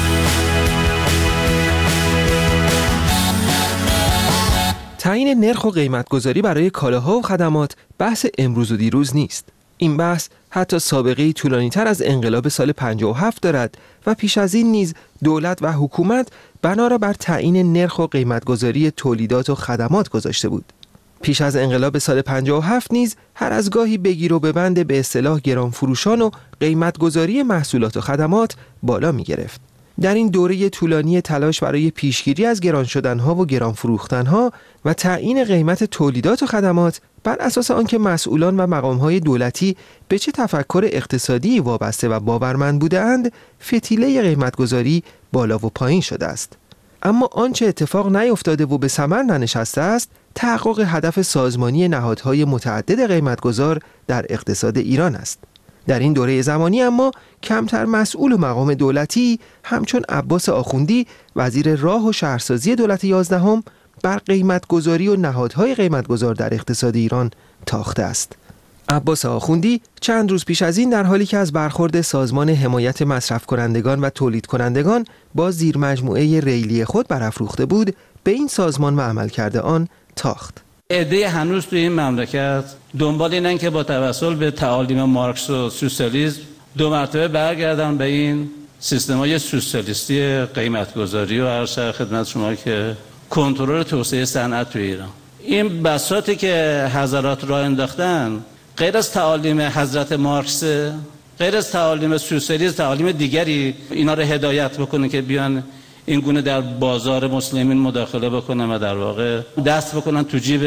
تعیین نرخ و قیمت‌گذاری برای کالاها و خدمات بحث امروز و دیروز نیست. این بحث حتی سابقه‌ای طولانی‌تر از انقلاب سال 57 دارد و پیش از این نیز دولت و حکومت بنا را بر تعیین نرخ و قیمت‌گذاری تولیدات و خدمات گذاشته بود. پیش از انقلاب سال 57 نیز هر از گاهی بگیر و ببند به اصطلاح گرانفروشان و قیمت‌گذاری محصولات و خدمات بالا می‌گرفت. در این دوره طولانی تلاش برای پیشگیری از گران شدنها و گران فروختنها و تعیین قیمت تولیدات و خدمات بر اساس آنکه مسئولان و مقام‌های دولتی به چه تفکر اقتصادی وابسته و باورمند بودند، فتیله قیمت‌گذاری بالا و پایین شده است. اما آنچه اتفاق نیفتاده و به ثمر ننشسته است، تحقق هدف سازمانی نهادهای متعدد قیمت‌گذار در اقتصاد ایران است. در این دوره زمانی اما کمتر مسئول و مقام دولتی همچون عباس آخوندی وزیر راه و شهرسازی دولت 11 بر قیمت‌گذاری و نهادهای قیمت‌گذار در اقتصاد ایران تاخته است. عباس آخوندی چند روز پیش از این در حالی که از برخورد سازمان حمایت مصرف کنندگان و تولید کنندگان با زیر مجموعه ریلی خود برافروخته بود، به این سازمان و عملکرد آن تاخت. عده هنوز توی این مملکت دنبال اینن که با توسل به تعالیم مارکس و سوسیالیسم 2 مرتبه برگردن به این سیستم‌های سوسیالیستی قیمت‌گذاری و عرض خدمت شما که کنترل توسعه صنعت توی ایران. این بساطی که حضرات راه انداختن غیر از تعالیم حضرت مارکس غیر از تعالیم سوسیالیسم تعالیم دیگری اینا رو هدایت بکنه که بیان این گونه در بازار مسلمین مداخله بکنن و در واقع دست بکنن تو جیب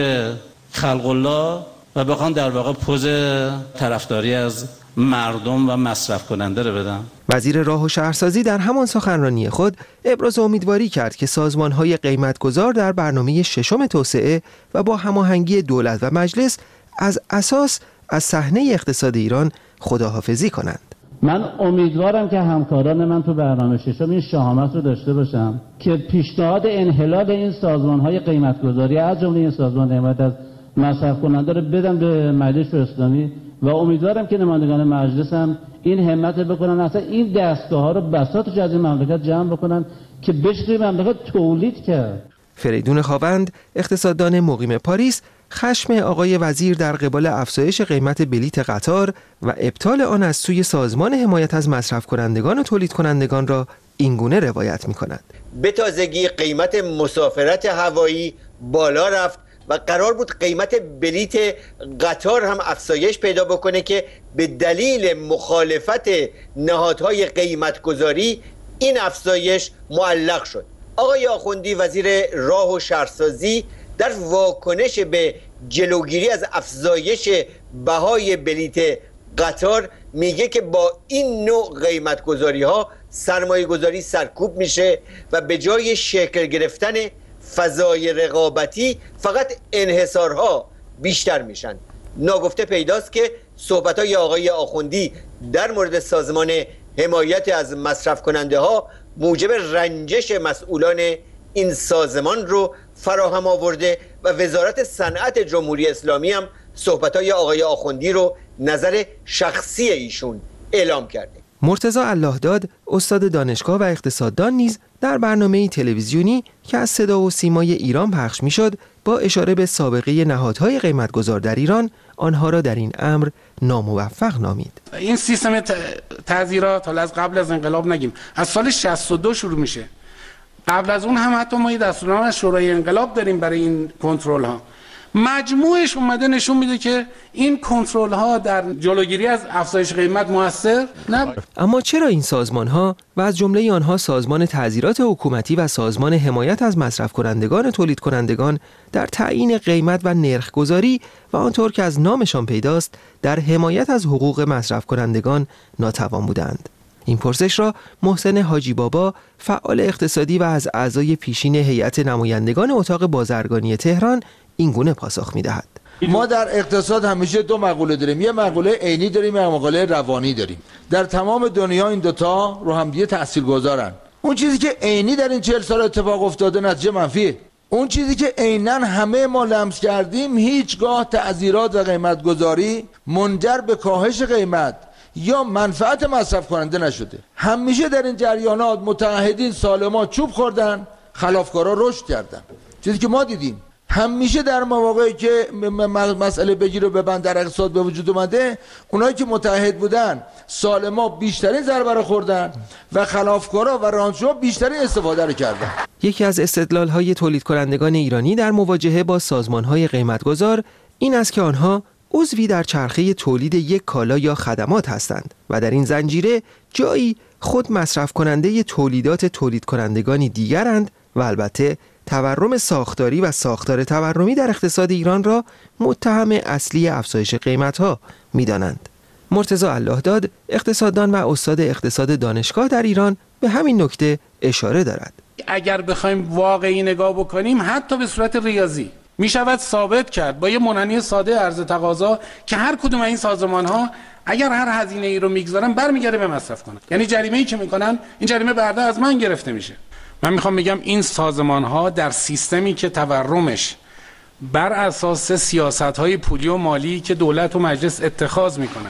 خلق الله و بخوان در واقع پوز طرفداری از مردم و مصرف کننده رو بدن. وزیر راه و شهرسازی در همان سخنرانی خود ابراز امیدواری کرد که سازمان‌های قیمت‌گذار در برنامه ششم توسعه و با هماهنگی دولت و مجلس از اساس از صحنه اقتصاد ایران خداحافظی کنند. من امیدوارم که همکاران من تو برنامه ششم این شهامت رو داشته باشم که پیشنهاد انحلال این سازمان‌های قیمت‌گذاری از جمله این سازمان حمایت از مصرف کننده رو بدم به مجلس اسلامی و امیدوارم که نمایندگان مجلس هم این همت بکنن اصلا این دستگاه‌ها رو بساطش از این مملکت جمع بکنن که بشه مملکت تولید کرد. فریدون خاوند اقتصاددان مقیم پاریس خشم آقای وزیر در قبال افزایش قیمت بلیت قطار و ابطال آن از سوی سازمان حمایت از مصرف کنندگان و تولید کنندگان را اینگونه روایت می‌کند. به تازگی قیمت مسافرت هوایی بالا رفت و قرار بود قیمت بلیت قطار هم افزایش پیدا بکنه که به دلیل مخالفت نهادهای قیمتگذاری این افزایش معلق شد. آقای آخوندی وزیر راه و شهرسازی در واکنش به جلوگیری از افزایش بهای بلیت قطار میگه که با این نوع قیمتگذاری ها سرمایه گذاری سرکوب میشه و به جای شکل گرفتن فضای رقابتی فقط انحصارها بیشتر میشن. ناگفته پیداست که صحبت‌های آقای آخوندی در مورد سازمان حمایت از مصرف کننده ها موجب رنجش مسئولان این سازمان رو فراهم آورده و وزارت صنعت جمهوری اسلامی هم صحبت‌های آقای آخوندی رو نظر شخصی ایشون اعلام کرده. مرتضی اللهداد استاد دانشگاه و اقتصاددان نیز در برنامه تلویزیونی که از صدا و سیمای ایران پخش می‌شد با اشاره به سابقه نهادهای قیمتگذار در ایران آنها را در این امر ناموفق نامید. این سیستم تعزیرات حالا از قبل از انقلاب نگیم از سال 62 شروع میشه. قبل از اون هم حتی ما یه دستورنامه از شورای انقلاب داریم برای این کنترل ها. مجموعش اومده نشون میده که این کنترل ها در جلوگیری از افزایش قیمت موثر نبود. اما چرا این سازمان ها و از جمله آنها سازمان تعزیرات حکومتی و سازمان حمایت از مصرف کنندگان و تولید کنندگان در تعیین قیمت و نرخ گذاری و آنطور که از نامشان پیداست در حمایت از حقوق مصرف کنندگان ناتوان بودند؟ این پرسش را محسن حاجی بابا فعال اقتصادی و از اعضای پیشین هیئت نمایندگان اتاق بازرگانی تهران اینگونه پاسخ می‌دهد. ما در اقتصاد همیشه دو مقوله داریم، یه مقوله عینی داریم، یه مقوله روانی داریم. در تمام دنیا این دوتا رو هم دیگه تاثیرگذارن. اون چیزی که عینی در این 40 سال اتفاق افتاده نتیجه منفیه. اون چیزی که عیناً همه ما لمس کردیم هیچگاه تعزیرات و قیمت‌گذاری منجر به کاهش قیمت یا منفعت مصرف کننده نشده. همیشه در این جریانات متعهدین سالما چوب خوردن، خلافکارا رشد کردن. چیزی که ما دیدیم همیشه در مواقعی که مسئله بگیر و ببند در اقتصاد به وجود اومده، اونایی که متحد بودن سالما بیشترین ضربه رو خوردن و خلافکارا و رانتشوها بیشترین استفاده رو کردن. یکی از استدلال‌های تولید کنندگان ایرانی در مواجهه با سازمان‌های قیمتگذار این است که آنها عضوی در چرخه تولید یک کالا یا خدمات هستند و در این زنجیره جایی خود مصرف کننده تولیدات تولید کنندگانی دیگرند و البته تورم ساختاری و ساختار تورمی در اقتصاد ایران را متهم اصلی افزایش قیمت‌ها می‌دانند. مرتضی اللهداد اقتصاددان و استاد اقتصاد دانشگاه در ایران به همین نکته اشاره دارد. اگر بخوایم واقعی نگاه بکنیم حتی به صورت ریاضی می شود ثابت کرد با یه منحنی ساده عرض تقاضا که هر کدوم این سازمان ها اگر هر هزینه ای رو میگذارن برمیگرده به مصرف کنن. یعنی جریمه ای که میکنن این جریمه بعدا از من گرفته میشه. من میخوام بگم این سازمان ها در سیستمی که تورمش بر اساس سیاست های پولی و مالی که دولت و مجلس اتخاذ میکنن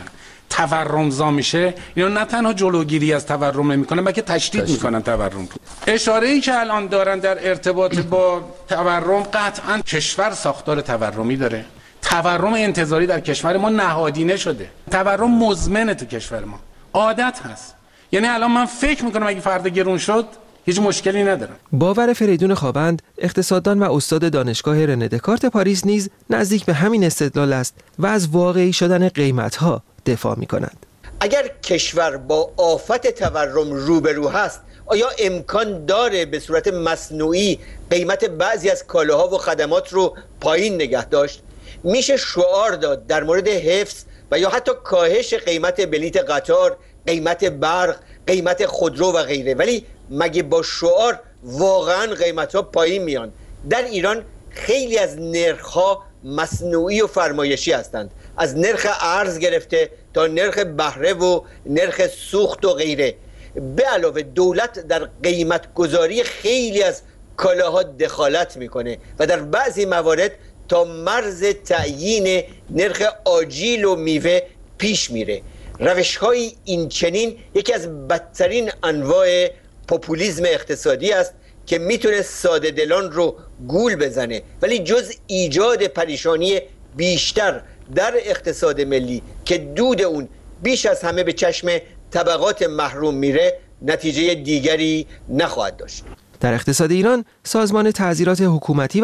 تورمزا میشه، اینا نه تنها جلوگیری از تورم نمیکنن بلکه تشدید میکنن تورم. اشاره ای که الان دارن در ارتباط با تورم، قطعا کشور ساختار تورمی داره. تورم انتظاری در کشور ما نهادینه شده. تورم مزمنه تو کشور ما، عادت هست. یعنی الان من فکر میکنم اگه فردا گرون شد هیچ مشکلی ندارم. باور فریدون خاوند اقتصاددان و استاد دانشگاه رنه دکارت پاریس نیز نزدیک به همین استدلال است و از واقعی شدن قیمت‌ها دفاع می‌کند. اگر کشور با آفت تورم روبرو هست، آیا امکان داره به صورت مصنوعی قیمت بعضی از کالاها و خدمات رو پایین نگه داشت؟ میشه شعار داد در مورد حفظ و یا حتی کاهش قیمت بلیت قطار، قیمت برق، قیمت خودرو و غیره، ولی مگه با شعار واقعا قیمت ها پایین میان؟ در ایران خیلی از نرخ‌ها مصنوعی و فرمایشی هستند، از نرخ ارز گرفته تا نرخ بهره و نرخ سوخت و غیره. به علاوه دولت در قیمت گذاری خیلی از کالاها دخالت میکنه و در بعضی موارد تا مرز تعیین نرخ آجیل و میوه پیش میره. روش‌های این چنین یکی از بدترین انواع پوپولیسم اقتصادی است که میتونه ساده دلان رو گول بزنه، ولی جز ایجاد پریشانی بیشتر در اقتصاد ملی که دود اون بیش از همه به چشم طبقات محروم میره، نتیجه دیگری نخواهد داشت. در اقتصاد ایران سازمان تعزیرات حکومتی